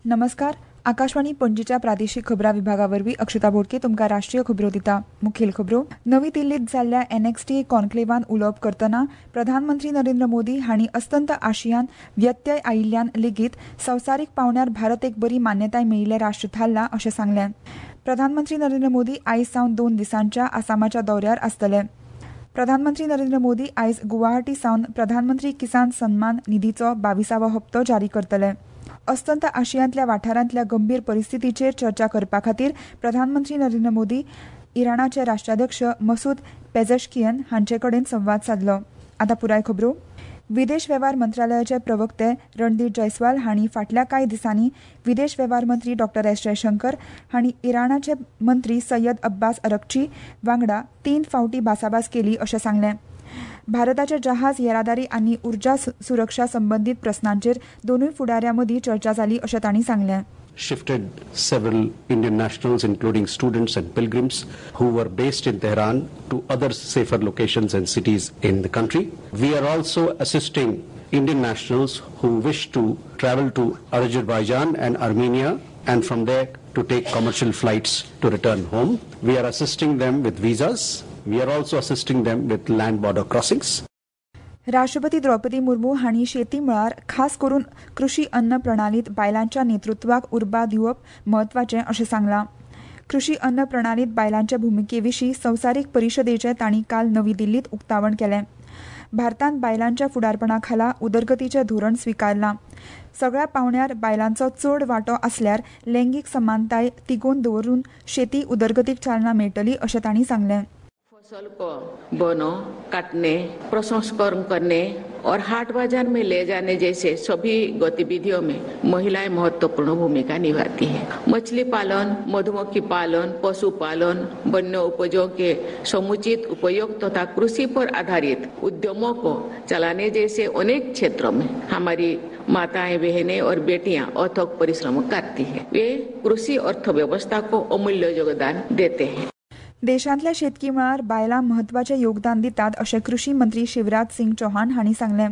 नमस्कार. आकाशवाणी पणजीच्या प्रादेशीक खबरां विभागावरवीं अक्षता बोडके तुमकां राष्ट्रीय खबरो दिता. मुखेल खबरो. नवी दिल्लीत जाल्ल्या NXT कॉन्क्लेवान उलोवप करतना प्रधानमंत्री नरेंद्र मोदी हांणी अस्तंत आशियान व्यत्यय आयिल्ल्यान लेगीत संवसारीक पांवड्यार भारत एक बरी मान्यताय मेळिल्लें राष्ट्र थारलां अशें सांगलें. प्रधानमंत्री नरेंद्र मोदी आयज सावन 2 दिसांच्या आसामाच्या दौऱ्यार आसतले. प्रधानमंत्री नरेंद्र मोदी आयज गुवाहाटी सावन प्रधानमंत्री किसान सन्मान निधीचो 22वा हप्तो जारी करतले. अस्तंत आशियांतल्या वाठारांतल्या गंभीर परिस्थितीचेर चर्चा करपा खातीर प्रधानमंत्री नरेंद्र मोदी इराणाचे राष्ट्राध्यक्ष मसूद पेझेशकियन हांचे कडेन संवाद साधलो. आतां पुराय खबरो. विदेश वेव्हार मंत्रालयाचे प्रवक्ते रणदीप जयस्वाल हांणी फाटल्या कांय दिसांनी विदेश वेव्हार मंत्री डॉ. एस जयशंकर हांणी इराणाचे मंत्री सय्यद अब्बास अरक्ची वांगडा 3 फावटी भासाभास केली अशें सांगलें. भारताचे जहाज येरादारी आनी उर्जा सुरक्षा संबंदीत प्रस्नांचेर दोनूय फुडाऱ्यां मदीं चर्चा जाली अशें तांणी सांगलें. Shifted several Indian nationals, including students and pilgrims who were based in Tehran, to other safer locations and cities in the country. We are also assisting Indian nationals who wish to travel to Azerbaijan and Armenia and from there to take commercial flights to return home. We are assisting them with visas. We are also assisting them with land border crossings. राष्ट्रपती द्रौपदी मुर्मू हांणी शेती मळार खास करून कृषी अन्न प्रणालीत बायलांच्या नेतृत्वाक उर्बा दिवप म्हत्वाचें अशें सांगलां. कृषी अन्न प्रणालीत बायलांच्या भुमिकेविशीं संवसारीक परिशदेचें तांणी काल नवी दिल्लीत उक्तावण केलें. भारतांत बायलांच्या फुडारपणा खाला उदरगतीचें धोरण स्विकारलां. सगळ्या पावंड्यार बायलांचो चड वांटो आसल्यार लैंगीक समानताय तिगोवन दवरून शेती उदरगतीक चालना मेळटली अशें तांणी सांगलें. फसल को बोने, काटने, प्रसंस्करण करने और हाट बाजार में ले जाने जैसे सभी गतिविधियों में महिलाएं महत्वपूर्ण भूमिका निभाती हैं. मछली पालन, मधुमक्खी पालन, पशुपालन, वन्य उपजों के समुचित उपयोग तथा कृषि पर आधारित उद्यमों को चलाने जैसे अनेक क्षेत्रों में हमारी माताएं, बहनें और बेटियां अथक परिश्रम करती हैं. वे कृषि अर्थव्यवस्था को अमूल्य योगदान देते हैं. देशांतल्या शेतकी मळार बायलां म्हत्वाचें योगदान दितात अशें कृषी मंत्री शिवराज सिंग चौहान हांणी सांगलें.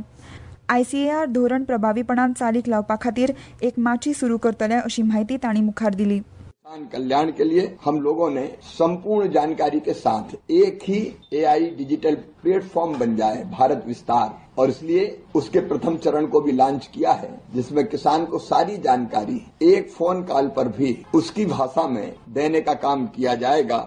ICAR धोरण प्रभावीपणान चालीक लावपा खातीर एक माची सुरू करतले अशी माहिती तांणी मुखार दिली. किसान कल्याण के लिए हम लोगों ने संपूर्ण जानकारी के साथ एक ही AI डिजिटल प्लेटफॉर्म बन जाए भारत विस्तार, और इसलिए उसके प्रथम चरण को भी लॉन्च किया है, जिसमें किसान को सारी जानकारी एक फोन कॉल पर भी उसकी भाषा में देने का काम किया जाएगा.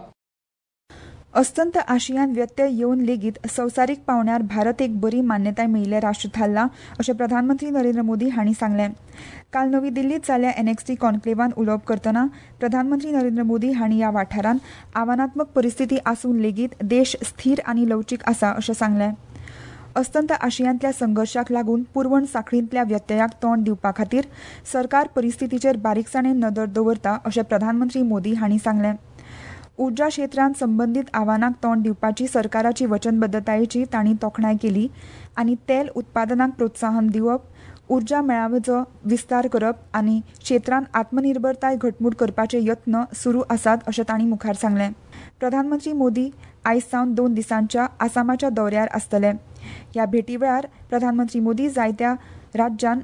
अस्तंत आशियान व्यत्यय येवन लेगीत संवसारीक पावंड्यार भारत एक बरी मान्यताय मेळिल्लें राष्ट्र थारलां अशें प्रधानमंत्री नरेंद्र मोदी हांणी सांगलें. काल नवी दिल्लीत जाल्ल्या NXT कॉन्क्लेवान उलोवप करतना प्रधानमंत्री नरेंद्र मोदी हांणी ह्या वाठारांत आव्हानात्मक परिस्थिती आसून लेगीत देश स्थिर आनी लवचीक आसा अशें सांगलें. अस्तंत आशियांतल्या संघर्शाक लागून पुरवण साखळींतल्या व्यत्ययाक तोंड दिवपा खातीर सरकार परिस्थितीचेर बारीकसाणेन नदर दवरता अशें प्रधानमंत्री मोदी हांणी सांगलें. उर्जा क्षेत्रांत संबंदीत आव्हानाक तोंड दिवपाची सरकाराची वचनबद्धतायेची तांणी तोखणाय केली आनी तेल उत्पादनाक प्रोत्साहन दिवप, उर्जा मेळावेचो विस्तार करप आनी क्षेत्रांत आत्मनिर्भरताय घटमूट करपाचे यत्न सुरू आसात अशें तांणी मुखार सांगलें. प्रधानमंत्री मोदी आयज सावन 2 दिसांच्या आसामाच्या दौऱ्यार आसतले. ह्या भेटी वेळार प्रधानमंत्री मोदी जायत्या राज्यांत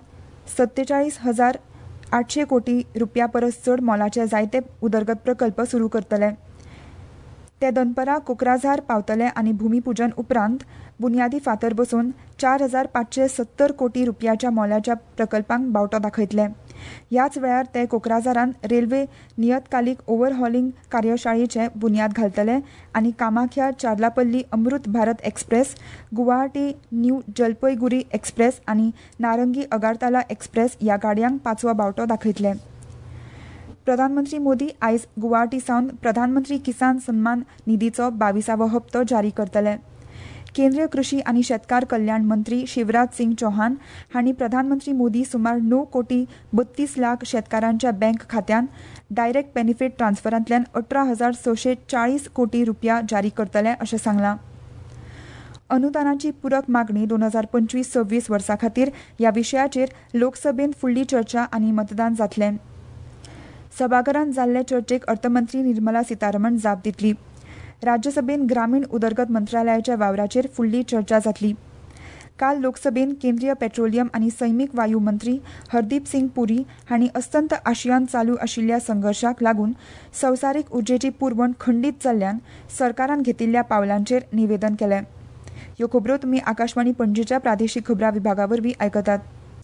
47,800 कोटी रुपया परस चड मोलाचे जायते उदरगत प्रकल्प सुरू करतले. ते दनपरां कोक्राझार पावतले आनी भूमिपूजन उपरांत बुन्यादी फातर बसून 4,570 कोटी रुपयाच्या मोलाच्या प्रकल्पांक बावटो दाखयतले. ह्याच वेळार ते कोक्राझारांत रेल्वे नियतकालीक ओव्हरहॉलिंग कार्यशाळेचे बुन्याद घालतले आनी Kamakhya Charlapalli Amrit Bharat express, Guwahati new Jalpaiguri express आनी नारंगी अगारताला एक्सप्रेस ह्या गाडयांक 5वो बावटो दाखयतले. प्रधानमंत्री मोदी आयज गुवाहाटी सावन प्रधानमंत्री किसान सन्मान निधीचो 22वा हप्तो जारी करतले. केंद्रीय कृषी आनी शेतकार कल्याण मंत्री शिवराज सिंग चौहान हांणी प्रधानमंत्री मोदी सुमार 9 कोटी 32 लाख शेतकारांच्या बँक खात्यांत डायरेक्ट बेनिफीट ट्रान्स्फरांतल्यान 18,640 कोटी रुपया जारी करतले अशें सांगलां. अनुदानाची पूरक मागणी 2025-26 वर्सा खातीर ह्या विशयाचेर लोकसभेंत फुडली चर्चा आनी मतदान जातलें. सभाघरांत जाल्ले चर्चेक अर्थमंत्री निर्मला सीतारमण जाप दितली. राज्यसभेन ग्रामीण उदरगत मंत्रालयाच्या वावराचेर फुडली चर्चा जातली. काल लोकसभेन केंद्रीय पेट्रोलियम आनी सैमीक वायू मंत्री हरदीप सिंग पुरी हांणी अस्तंत आशियान चालू आशिल्ल्या संघर्शाक लागून संवसारीक उर्जेची पुरवण खंडीत जाल्ल्यान सरकारान घेतिल्ल्या पावलांचेर निवेदन केलें. ह्यो खबरो तुमी आकाशवाणी पणजेच्या प्रादेशीक खबरां विभागावरवीं आयकतात.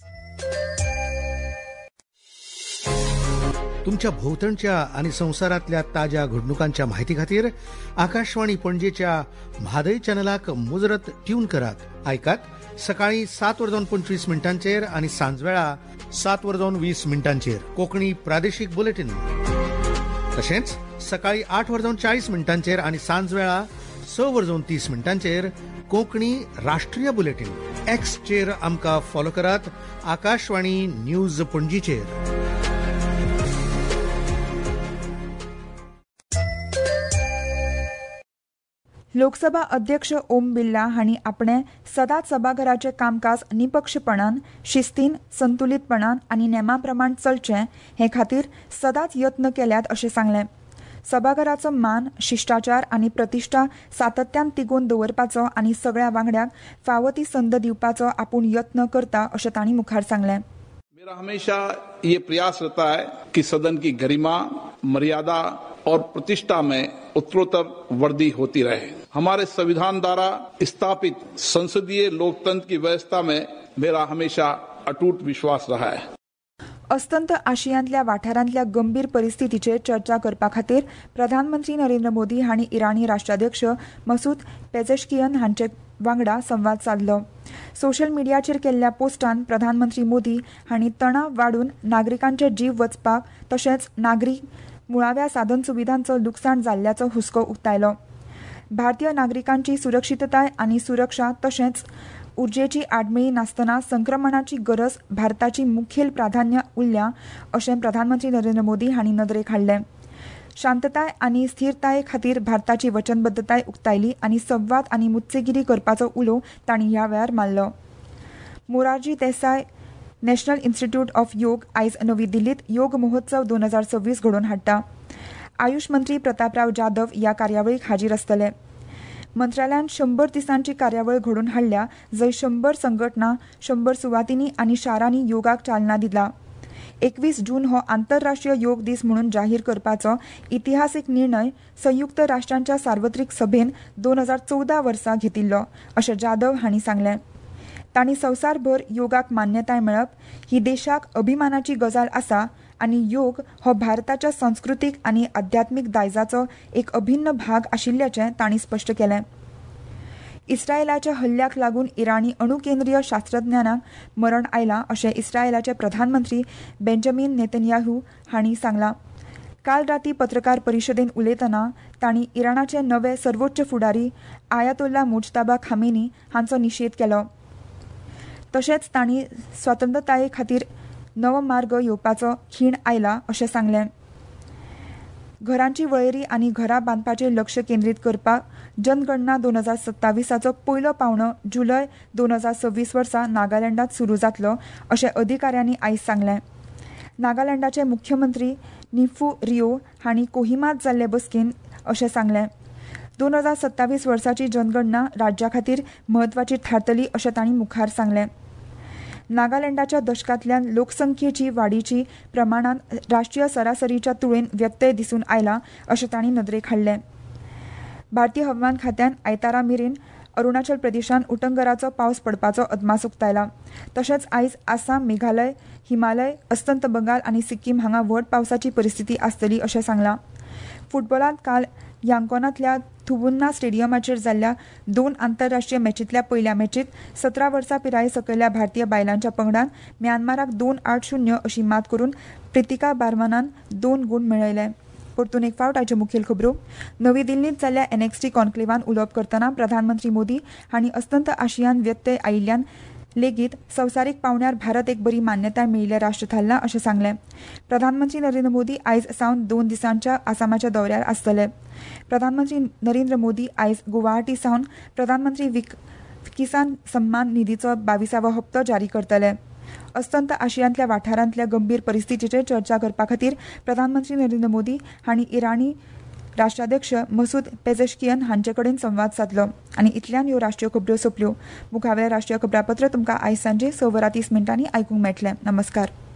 तुमच्या भोवतणच्या आणि संवसारातल्या ताज्या घडणुकांच्या माहिती खातीर आकाशवाणी पणजेच्या म्हादय चॅनलाक मुजरत ट्यून करात. आयकात सकाळी 7:25 आणि सांजवेळा 7:20 कोंकणी प्रादेशीक बुलेटिन. तशेंच सकाळी 8:40 आणि सांजवेळा 6:30 कोंकणी राष्ट्रीय बुलेटिन. एक्सचेर आमकां फॉलो करात. आकाशवाणी न्यूज पणजीचेर. लोकसभा अध्यक्ष ओम बिर्ला हांणी आपणे सदांच सभाघराचें कामकाज निपक्षपणान, शिस्तीन, संतुलीतपणान आनी नेमाप्रमाण चलचें हे खातीर सदांच यत्न केल्यात अशें सांगलें. सभाघराचो मान, शिश्टाचार आनी प्रतिश्ठा सातत्यान तिगोवन दवरपाचो आनी सगळ्या वांगड्यांक फावो ती संद दिवपाचो आपूण यत्न करता अशें तांणी मुखार सांगलें. मेरा हमेशा ये प्रयास रहता है कि सदन की गरिमा, मर्यादा और प्रतिष्ठा में उत्तरोत्तर वृद्धि होती रहे. हमारे संविधान द्वारा स्थापित संसदीय लोकतंत्र की व्यवस्था में मेरा हमेशा अटूट विश्वास रहा है. अस्तंत आशियांतल्या वाठारांतल्या गंभीर परिस्थितीचेर चर्चा करपा खातीर प्रधानमंत्री नरेंद्र मोदी हांणी इराणी राष्ट्राध्यक्ष मसूद पेझेशकियन हांचे वांगडा संवाद साधलो. सोशल मिडियाचेर केल्ल्या पोस्टान प्रधानमंत्री मोदी हांणी तणाव वाडून नागरिकांचे जीव वचपाक तशेंच नागरीक मुळाव्या साधन सुविधांचो लुकसाण जाल्ल्याचो हुस्को उक्तायलो. भारतीय नागरिकांची सुरक्षीतताय आनी सुरक्षा तशेंच उर्जेची आडमेळी नासतना संक्रमणाची गरज भारताची मुखेल प्राधान्य उरल्या अशें प्रधानमंत्री नरेंद्र मोदी हांणी नदरेक हाडलें. शांतताय आनी स्थिरताये खातीर भारताची वचनबद्धताय उक्तायली आनी संवाद आनी मुत्सेगिरी करपाचो उलो तांणी ह्या वेळार मारलो. Morarji Desai national institute of योग आयज नवी दिल्लीत योग महोत्सव 2026 घडोवन हाडटा. आयुष मंत्री प्रतापराव जाधव ह्या कार्यावळीक हाजीर आसतले. मंत्रालयान 100 दिसांची कार्यावळ घडोवन हाडल्या, जंय 100 संघटना, 100 सुवातींनी आनी शारांनी योगाक चालना दिला. 21 जून हो आंतरराष्ट्रीय योग दीस म्हणून जाहीर करपाचो इतिहासीक निर्णय संयुक्त राष्ट्रांच्या सार्वत्रिक सभेन 2014 वर्सा घेतिल्लो अशें जाधव हांणी सांगलें. तांणी संवसारभर योगाक मान्यताय मेळप ही देशाक अभिमानाची गजाल आसा आनी योग हो भारताच्या संस्कृतीक आनी आध्यात्मीक दायजाचो एक अभिन्न भाग आशिल्ल्याचें तांणी स्पश्ट केलें. इस्रायलाच्या हल्ल्याक लागून इराणी अणुकेंद्रीय शास्त्रज्ञांक मरण आयलां अशें इस्रायलाचे प्रधानमंत्री बेंजामिन नेतन्याहू हांणी सांगलां. काल रातीं पत्रकार परिशदेंत उलयतना तांणी इराणाचे नवे सर्वोच्च फुडारी आयातोल्ला मुज्तबा खामेनी हांचो निशेध केलो. तशेंच तांणी स्वतंत्रताये खातीर नवो मार्ग येवपाचो खीण आयला अशें सांगलें. घरांची वळेरी आनी घरां बांदपाचेर लक्ष केंद्रीत करपाक जनगणना 2027चो पयलो पावंडो जुलय 2026 वर्सा नागालँडात सुरू जातलो अशें अधिकाऱ्यांनी आयज सांगलें. नागालँडाचे मुख्यमंत्री निफू रियो हांणी कोहिमात जाल्ले बसकेन अशें सांगलें. 2027 वर्साची जनगणना राज्या खातीर म्हत्वाची थारतली अशें तांणी मुखार सांगलें. नागालँडाच्या दशकांतल्यान लोकसंख्येची वाडीची प्रमाणांत राष्ट्रीय सरासरीच्या तुळेन व्यत्यय दिसून आयला अशें तांणी नदरेक हाडलें. भारतीय हवामान खात्यान आयतारा मेरेन अरुणाचल प्रदेशांत उटंगराचो पावस पडपाचो अदमास उक्तायला. तशेंच आयज आसाम, मेघालय, हिमालय, अस्तंत बंगाल आनी सिक्कीम हांगा व्हड पावसाची परिस्थिती आसतली अशें सांगलां. फुटबॉलांत काल यांकोनांतल्या थुबुन्ना स्टेडियमाचेर जाल्ल्या 2 आंतरराष्ट्रीय मॅचींतल्या पयल्या मॅचींत 17 वर्सां पिराये सकयल्या भारतीय बायलांच्या पंगडान म्यानमाराक 2-8-0 अशी मात करून प्रितिका बार्मनान 2 गूण मेळयले. परतून एक फावट आयच्यो मुखेल खबरो. नवी दिल्लींत जाल्ल्या NXT कॉन्क्लेवान उलोवप करतना प्रधानमंत्री मोदी हांणी अस्तंत आशियान व्यत्यय आयिल्ल्यान लेगीत संवसारीक पावंड्यार भारत एक बरी मान्यताय मेळिल्लें राष्ट्र थारलां अशें सांगलें. प्रधानमंत्री नरेंद्र मोदी आयज सावन 2 दिसांच्या आसामाच्या दौऱ्यार आसतले. प्रधानमंत्री नरेंद्र मोदी आयज गुवाहाटी सावन प्रधानमंत्री किसान सन्मान निधीचो 22वा हप्तो जारी करतले. अस्तंत आशियांतल्या वाठारांतल्या गंभीर परिस्थितीचेर चर्चा करपा खातीर प्रधानमंत्री नरेंद्र मोदी हांणी इराणी राष्ट्राध्यक्ष मसूद पेझेशकियन हांचे कडेन संवाद साधलो. आनी इतल्यान ह्यो राष्ट्रीय खबऱ्यो सोंपल्यो. मुखावेलें राष्ट्रीय खबरापत्र तुमकां आयज सांजे 6:30 आयकूंक मेळटलें. नमस्कार.